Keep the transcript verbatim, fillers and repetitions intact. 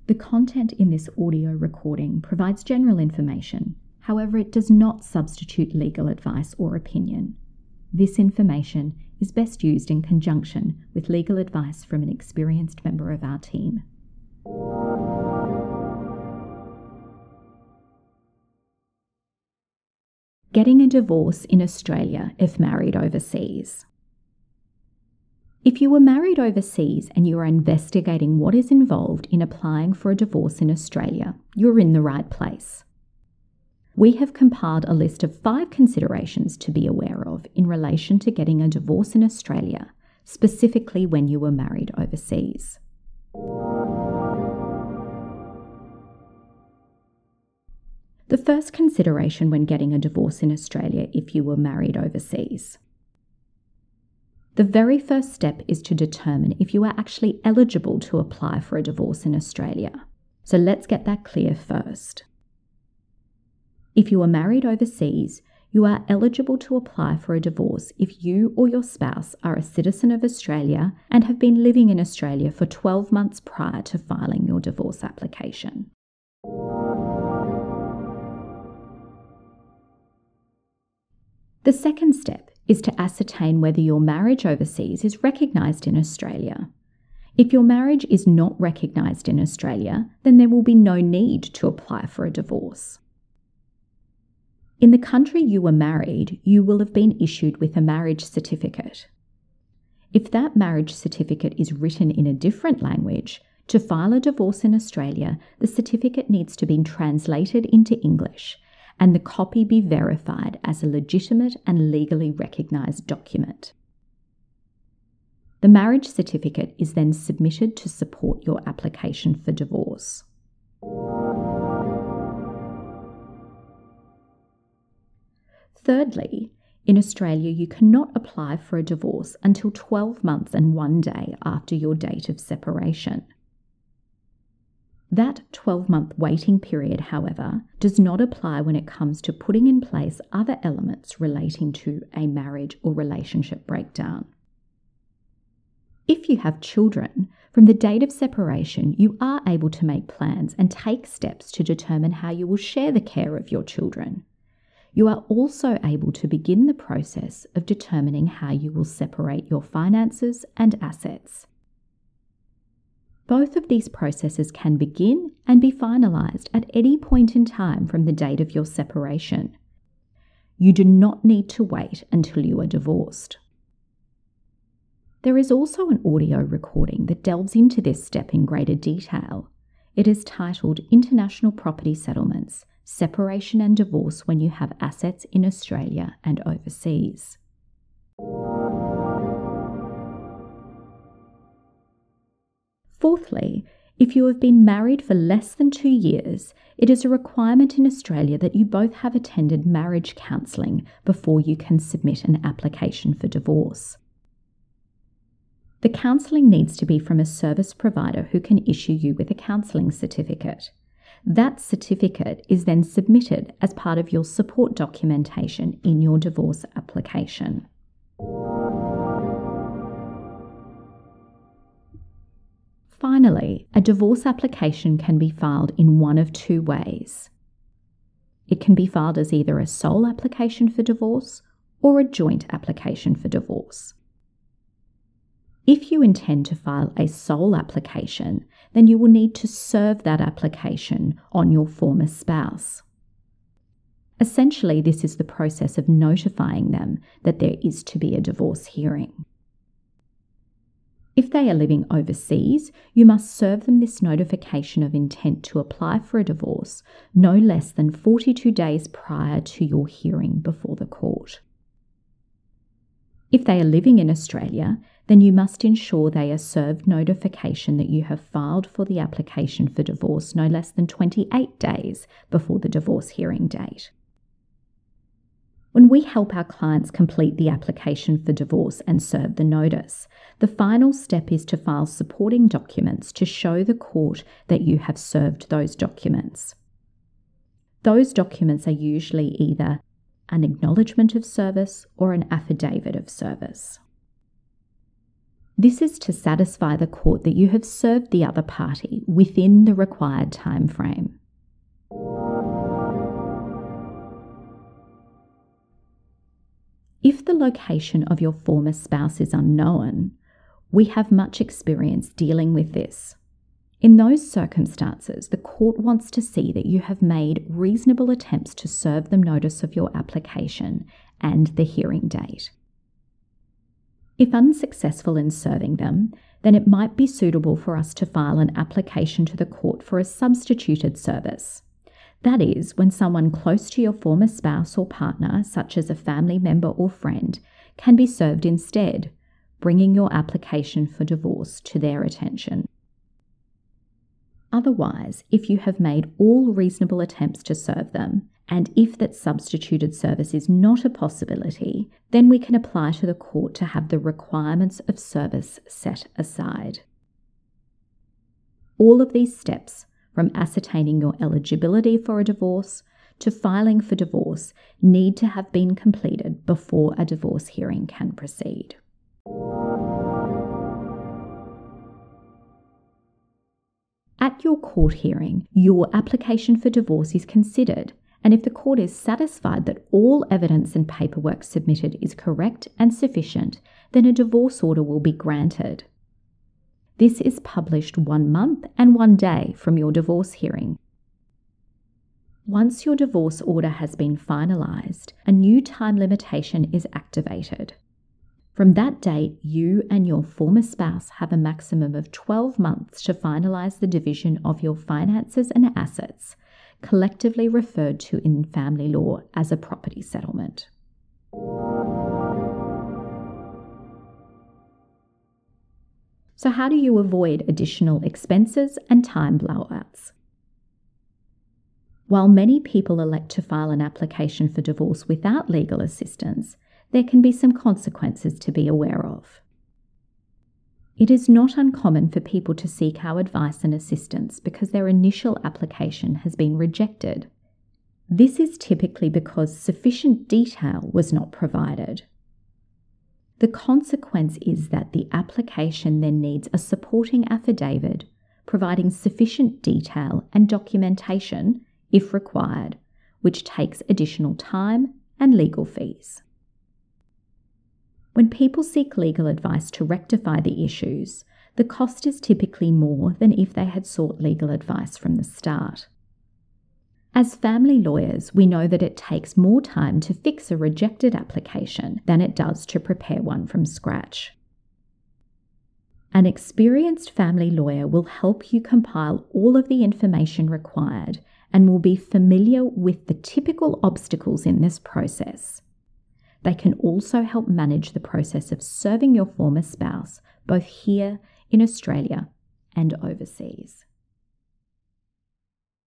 The content in this audio recording provides general information. However, it does not substitute legal advice or opinion. This information is best used in conjunction with legal advice from an experienced member of our team. Getting a divorce in Australia if married overseas. If you were married overseas and you are investigating what is involved in applying for a divorce in Australia, you're in the right place. We have compiled a list of five considerations to be aware of in relation to getting a divorce in Australia, specifically when you were married overseas. The first consideration when getting a divorce in Australia if you were married overseas. The very first step is to determine if you are actually eligible to apply for a divorce in Australia. So let's get that clear first. If you are married overseas, you are eligible to apply for a divorce if you or your spouse are a citizen of Australia and have been living in Australia for twelve months prior to filing your divorce application. The second step is to ascertain whether your marriage overseas is recognised in Australia. If your marriage is not recognised in Australia, then there will be no need to apply for a divorce. In the country you were married, you will have been issued with a marriage certificate. If that marriage certificate is written in a different language, to file a divorce in Australia, the certificate needs to be translated into English and the copy be verified as a legitimate and legally recognised document. The marriage certificate is then submitted to support your application for divorce. Thirdly, in Australia, you cannot apply for a divorce until twelve months and one day after your date of separation. That twelve-month waiting period, however, does not apply when it comes to putting in place other elements relating to a marriage or relationship breakdown. If you have children, from the date of separation, you are able to make plans and take steps to determine how you will share the care of your children. You are also able to begin the process of determining how you will separate your finances and assets. Both of these processes can begin and be finalised at any point in time from the date of your separation. You do not need to wait until you are divorced. There is also an audio recording that delves into this step in greater detail. It is titled International Property Settlements, Separation and Divorce When You Have Assets in Australia and Overseas. Fourthly, if you have been married for less than two years, it is a requirement in Australia that you both have attended marriage counselling before you can submit an application for divorce. The counselling needs to be from a service provider who can issue you with a counselling certificate. That certificate is then submitted as part of your support documentation in your divorce application. Finally, a divorce application can be filed in one of two ways. It can be filed as either a sole application for divorce or a joint application for divorce. If you intend to file a sole application, then you will need to serve that application on your former spouse. Essentially, this is the process of notifying them that there is to be a divorce hearing. If they are living overseas, you must serve them this notification of intent to apply for a divorce no less than forty-two days prior to your hearing before the court. If they are living in Australia, then you must ensure they are served notification that you have filed for the application for divorce no less than twenty-eight days before the divorce hearing date. When we help our clients complete the application for divorce and serve the notice, the final step is to file supporting documents to show the court that you have served those documents. Those documents are usually either an acknowledgement of service or an affidavit of service. This is to satisfy the court that you have served the other party within the required time frame. If the location of your former spouse is unknown, we have much experience dealing with this. In those circumstances, the court wants to see that you have made reasonable attempts to serve them notice of your application and the hearing date. If unsuccessful in serving them, then it might be suitable for us to file an application to the court for a substituted service. That is, when someone close to your former spouse or partner, such as a family member or friend, can be served instead, bringing your application for divorce to their attention. Otherwise, if you have made all reasonable attempts to serve them, and if that substituted service is not a possibility, then we can apply to the court to have the requirements of service set aside. All of these steps, from ascertaining your eligibility for a divorce to filing for divorce, need to have been completed before a divorce hearing can proceed. At your court hearing, your application for divorce is considered, and if the court is satisfied that all evidence and paperwork submitted is correct and sufficient, then a divorce order will be granted. This is published one month and one day from your divorce hearing. Once your divorce order has been finalised, a new time limitation is activated. From that date, you and your former spouse have a maximum of twelve months to finalise the division of your finances and assets, collectively referred to in family law as a property settlement. So how do you avoid additional expenses and time blowouts? While many people elect to file an application for divorce without legal assistance, there can be some consequences to be aware of. It is not uncommon for people to seek our advice and assistance because their initial application has been rejected. This is typically because sufficient detail was not provided. The consequence is that the application then needs a supporting affidavit providing sufficient detail and documentation, if required, which takes additional time and legal fees. When people seek legal advice to rectify the issues, the cost is typically more than if they had sought legal advice from the start. As family lawyers, we know that it takes more time to fix a rejected application than it does to prepare one from scratch. An experienced family lawyer will help you compile all of the information required and will be familiar with the typical obstacles in this process. They can also help manage the process of serving your former spouse, both here in Australia and overseas.